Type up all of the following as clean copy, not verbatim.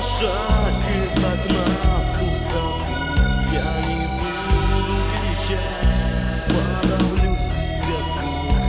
шаг из окна в пустоту. Я не буду кричать, подавлю себе звук.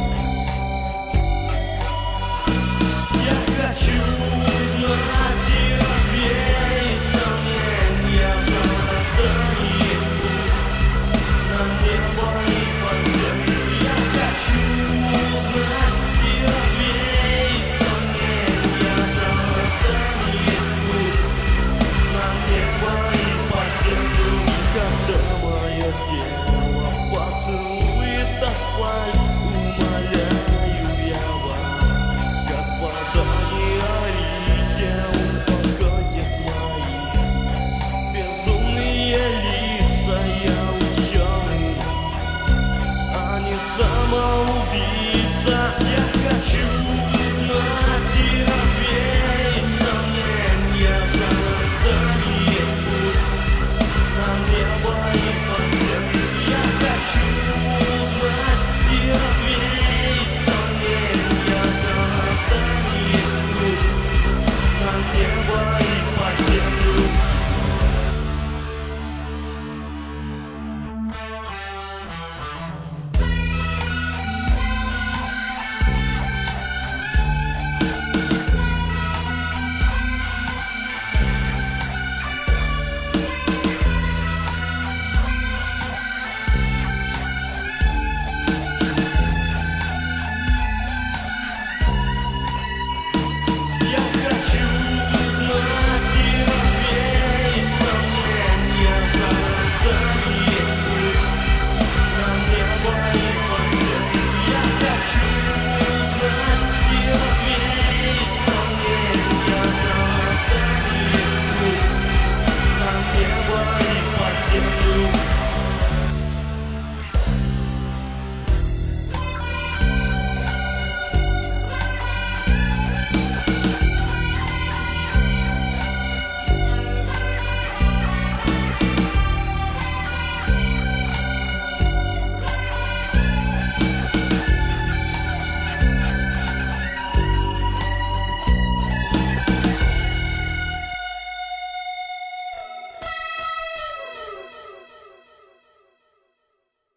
Я хочу знать и развеять сомнения, золотые путь на небо и под землю. Я хочу знать и развеять сомнения, золотые путь на небо и под землю. Когда мое тело поцелует асфальт, умоляю я вас, господа, не орите, успокойтесь мои безумные лица. Я ученый, а не самоубийца. Я хочу знать и развеять сомнения, золотые путь на небо и под землю. Я хочу знать и развеять сомнения, золотые путь на небо и под землю.